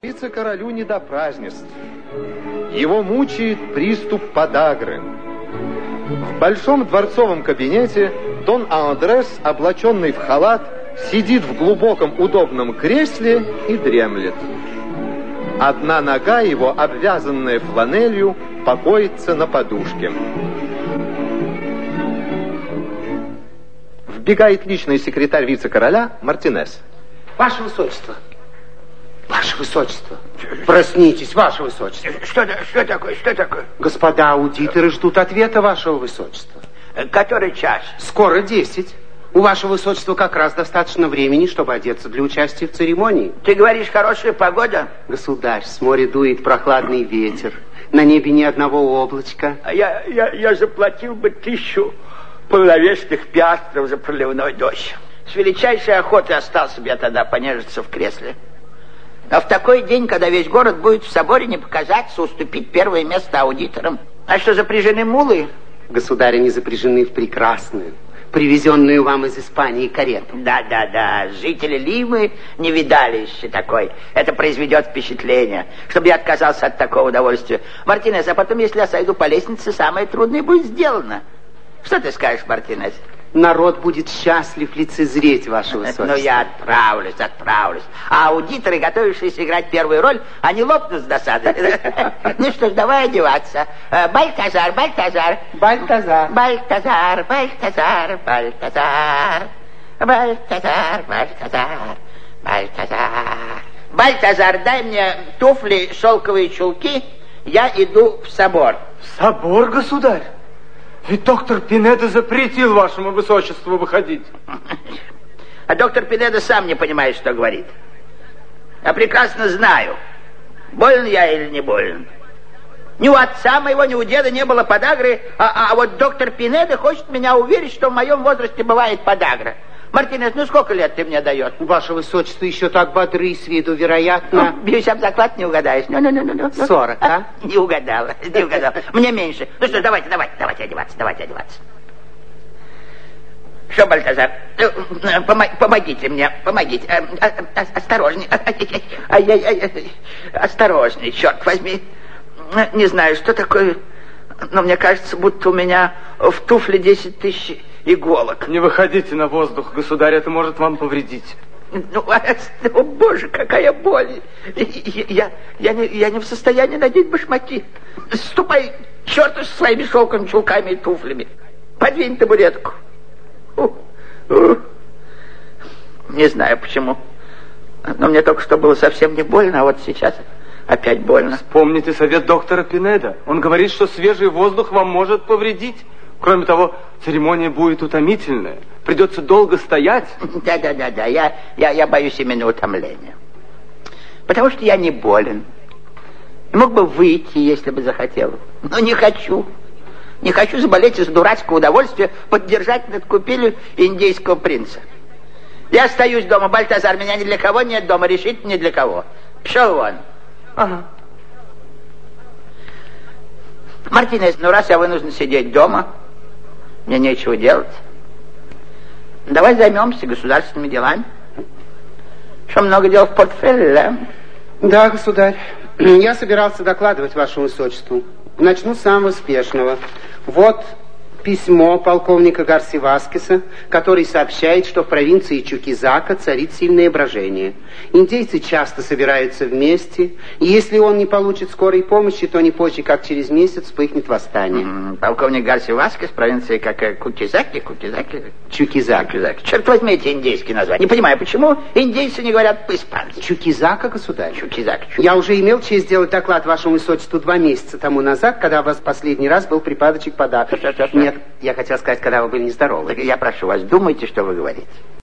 Вице-королю не до празднеств. Его мучает приступ подагры. В большом дворцовом кабинете Дон Андрес, облаченный в халат, сидит в глубоком удобном кресле и дремлет. Одна нога его, обвязанная фланелью, покоится на подушке. Вбегает личный секретарь вице-короля Мартинес. Ваше Высочество! Ваше Высочество! Проснитесь, Ваше Высочество! Что такое? Что такое? Господа аудиторы ждут ответа Вашего Высочества. Который час? Скоро 10. У Вашего Высочества как раз достаточно времени, чтобы одеться для участия в церемонии. Ты говоришь, хорошая погода? Государь, с моря дует прохладный ветер. На небе ни одного облачка. Я заплатил бы 1000 полновесных пиастров за проливной дождь. С величайшей охотой остался бы я тогда понежиться в кресле. А в такой день, когда весь город будет в соборе, не показаться, уступить первое место аудиторам. А что, запряжены мулы? Государь, они запряжены в прекрасную, привезенную вам из Испании карету. Да. Жители Лимы не видали еще такой. Это произведет впечатление, чтобы я отказался от такого удовольствия. Мартинес, а потом, если я сойду по лестнице, самое трудное будет сделано. Что ты скажешь, Мартинес? Народ будет счастлив лицезреть Ваше Высочество. Ну, я отправлюсь. А аудиторы, готовившиеся играть первую роль, они лопнут с досады. Ну что ж, давай одеваться. Бальтазар. Бальтазар, дай мне туфли, шелковые чулки, я иду в собор. В собор, государь? Ведь доктор Пинеда запретил Вашему Высочеству выходить. А доктор Пинеда сам не понимает, что говорит. Я прекрасно знаю, болен я или не болен. Ни у отца моего, ни у деда не было подагры, а вот доктор Пинеда хочет меня уверить, что в моем возрасте бывает подагра. Мартинес, ну сколько лет ты мне даешь? Ваше Высочество еще так бодры с виду, вероятно. Бьюсь об заклад, не угадаешь. Ну. 40, а? Не угадала. Мне меньше. Ну что, давайте одеваться. Что, Бальтазар, помогите мне, помогите. Осторожней. Осторожней, черт возьми. Не знаю, что такое, но мне кажется, будто у меня в туфле 10 000 иголок. Не выходите на воздух, государь, это может вам повредить. О, Боже, какая боль. Я не в состоянии надеть башмаки. Ступай к черту со своими шелковыми чулками и туфлями. Подвинь табуретку. Не знаю почему, но мне только что было совсем не больно, а вот сейчас опять больно. Вспомните совет доктора Пинеда. Он говорит, что свежий воздух вам может повредить. Кроме того, церемония будет утомительная. Придется долго стоять. Да. Я боюсь именно утомления. Потому что я не болен. Мог бы выйти, если бы захотел. Но не хочу. Не хочу заболеть из дурацкого удовольствия поддержать над купелью индейского принца. Я остаюсь дома, Бальтазар. Меня ни для кого нет дома. Решительно ни для кого. Пошел вон. Ага. Мартинес, ну раз я вынужден сидеть дома, мне нечего делать, давай займемся государственными делами. Что, много дел в портфеле, да? Да, государь. Я собирался докладывать Вашему Высочеству. Начну с самого спешного. Вот письмо полковника Гарси Васкеса, который сообщает, что в провинции Чукизака царит сильное брожение. Индейцы часто собираются вместе, и если он не получит скорой помощи, то не позже, как через месяц, вспыхнет восстание. Полковник Гарси Васкес, провинция как Кукизаки? Чукизак. Черт возьми эти индейские названия. Не понимаю, почему индейцы не говорят по-испански? Чукизака, государь? Чукизак. Я уже имел честь сделать доклад Вашему Высочеству 2 месяца тому назад, когда у вас последний раз был припадочек подагры. Что? Нет, я хотел сказать, когда вы были нездоровы. Я прошу вас, думайте, что вы говорите.